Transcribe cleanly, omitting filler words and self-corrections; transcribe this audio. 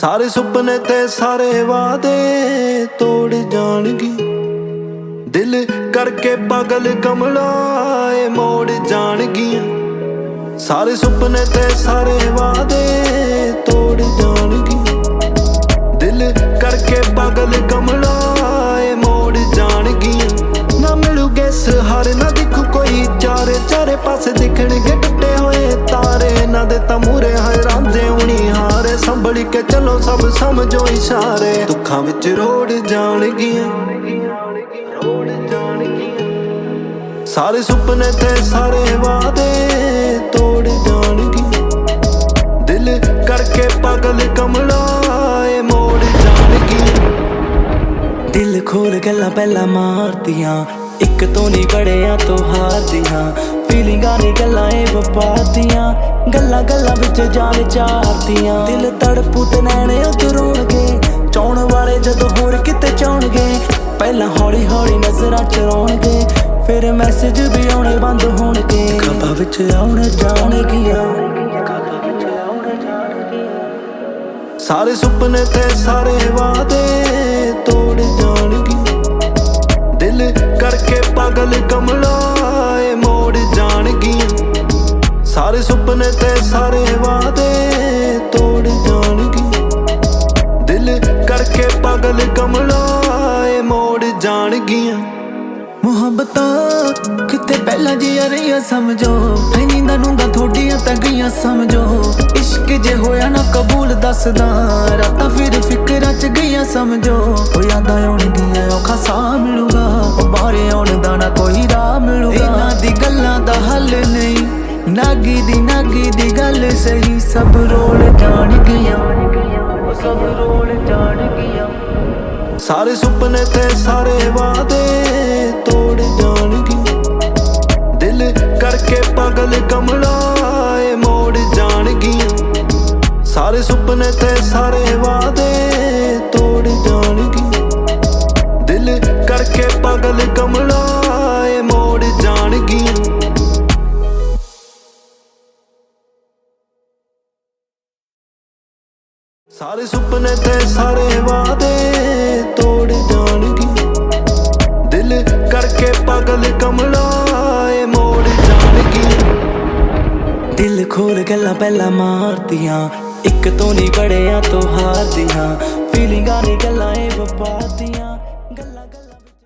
ਸਾਰੇ ਸੁਪਨੇ ਤੇ ਸਾਰੇ ਵਾਦੇ ਤੋੜ ਜਾਣਗੀ। ਦਿਲ ਕਰਕੇ ਪਾਗਲ ਕਮਲਾ ਏ ਮੋੜ ਜਾਣਗੀਆਂ। ਸਾਰੇ ਸੁਪਨੇ ਤੇ ਸਾਰੇ ਵਾਦੇ ਤੋੜ ਜਾਣਗੀ। ਦਿਲ ਕਰਕੇ ਪਾਗਲ ਕਮਲਾ ਏ ਮੋੜ ਜਾਣਗੀਆਂ। ਨਾ ਮਿਲੂਗੇ ਸਹਾਰੇ ਨਾ ਦਿਖੂ ਕੋਈ ਚਾਰੇ ਚਾਰੇ ਪਾਸੇ ਦਿਖਣਗੇ ਟੁੱਟੇ ਹੋਏ ਤਾਰੇ। ਇਹਨਾਂ ਦੇ ਤਾਂ ਮੂਰੇ ਹਾਏ ਰਾਂਝੇ ਹੁਣੀ ਹਾਰੇ ਸੰਭਲ ਕੇ ਚਲੋ ਸਭ ਸਮਝੋ ਇਸ਼ਾਰੇ। ਦੁੱਖਾਂ ਵਿੱਚ ਰੋੜ ਜਾਣਗੀਆਂ। ਸਾਰੇ ਸੁਪਨੇ ਤੇ ਸਾਰੇ ਵਾਦੇ ਤੋੜ ਜਾਣਗੀ। ਦਿਲ ਕਰਕੇ ਪਾਗਲ ਕਮਲਾ ਏ ਮੋੜ ਜਾਣਗੀ। ਦਿਲ ਖੋਲ ਗੱਲਾਂ ਪਹਿਲਾਂ ਮਾਰਦੀਆਂ, ਇੱਕ ਤੋਂ ਨਹੀਂ ਬੜਿਆਂ ਤੋਂ ਹਾਰਦੀਆਂ। ਫੀਲਿੰਗਾਂ ਨੇ ਗੱਲਾਂ ਏ ਵਪਾਰਦੀਆਂ, ਗੱਲਾਂ ਗੱਲਾਂ ਵਿੱਚ ਜਾਨ ਚਾਰਦੀਆਂ। ਦਿਲ ਤੜਪੂ ਤੇ ਨੈਣੇ ਉਤਰੋਣਗੇ, ਚਾਹੁਣ ਵਾਲੇ ਜਦੋਂ ਹੋਰ ਕਿਤੇ ਚਾਹੁਣਗੇ। ਪਹਿਲਾਂ ਹੌਲੀ ਹੌਲੀ ਨਜ਼ਰਾਂ ਚਰਾਉਣਗੇ, ਫਿਰ ਮੈਸੇਜ ਵੀ ਆਉਣੇ ਬੰਦ ਹੋਣਗੇ। ਖਾਬਾਂ ਵਿੱਚ ਆਉਣ ਜਾਣਗੀਆਂ। ਸਾਰੇ ਸੁਪਨੇ ਤੇ ਸਾਰੇ ਵਾਦੇ ਤੋੜ ਜਾਣਗੀ। ਦਿਲ ਕਰਕੇ ਪਾਗਲ ਕਮਲਾ ਏ ਮੋੜ ਜਾਣਗੀਆਂ। ਸਾਰੇ ਸੁਪਨੇ ਤੇ ਸਾਰੇ ਵਾਦੇ ਤੋੜ ਜਾਣਗੀ। ਦਿਲ ਕਰਕੇ ਪਾਗਲ ਕਮਲਾ ਏ ਮੋੜ ਜਾਣਗੀਆਂ। ਮੁਹੱਬਤਾਂ ਕਿਤੇ ਪਹਿਲਾਂ ਜੀਆਂ ਰਹੀਆਂ ਸਮਝੋ, ਨੀਂਦਾਂ ਨੂੰਦਾਂ ਥੋਡੀਆਂ ਤਾਂ ਗਈਆਂ ਸਮਝੋ। ਇਸ਼ਕ ਜੇ ਹੋਇਆ ਨਾ ਕਬੂਲ ਦੱਸਦਾ, ਰਾਤਾਂ ਫਿਰ ਫਿਕਰਾਂ ਚ ਗਈਆਂ ਸਮਝੋ। ਉਹ ਯਾਦਾਂ ਆਉਣਗੀਆਂ ਔਖਾ ਸਾਹ ਮਿਲੂਗਾ, ਉਹ ਬਾਹਰੇ ਆਉਣ ਦਾ ਨਾ ਕੋਈ ਰਾਹ ਮਿਲੂਗਾ। ਇਹਨਾਂ ਦੀ ਗੱਲਾਂ ਦਾ ਹੱਲ ਨਹੀਂ, ਨਾਗੀ ਦੀ ਗੱਲ ਸਹੀ। ਸਭ ਰੋਲ ਜਾਣਗੀਆਂ, ਸਭ ਰੋਲ ਜਾਣਗੀਆਂ। ਸਾਰੇ ਸੁਪਨੇ ਤੇ ਸਾਰੇ ਵਾਦੇ ਤੋੜ ਜਾਣਗੀ। ਦਿਲ ਕਰਕੇ ਪਾਗਲ ਕਮਲਾ ਏ ਮੋੜ ਜਾਣਗੀਆਂ। ਸਾਰੇ ਸੁਪਨੇ ਤੇ ਸਾਰੇ ਵਾਦੇ ਤੋੜ ਜਾਣਗੀ। ਦਿਲ ਕਰਕੇ ਪਾਗਲ ਕਮਲਾ ਏ ਮੋੜ ਜਾਣਗੀਆਂ। ਸਾਰੇ ਸੁਪਨੇ ਤੇ ਸਾਰੇ ਵਾਦੇ ਤੋੜ ਜਾਣਗੀ। ਦਿਲ ਕਰਕੇ ਪਾਗਲ ਕਮਲਾ ਏ ਮੋੜ ਜਾਣਗੀ। ਦਿਲ ਖੋਲ ਗੱਲਾਂ ਪਹਿਲਾਂ ਮਾਰਦੀਆਂ, ਇੱਕ ਤੋਂ ਨਹੀਂ ਬੜਿਆਂ ਤੋਂ ਹਾਰਦੀਆਂ। ਫੀਲਿੰਗਾਂ ਨੇ ਗੱਲਾਂ ਏ ਵਪਾਰਦੀਆਂ, ਗੱਲਾਂ ਗੱਲਾਂ ਵਿੱਚ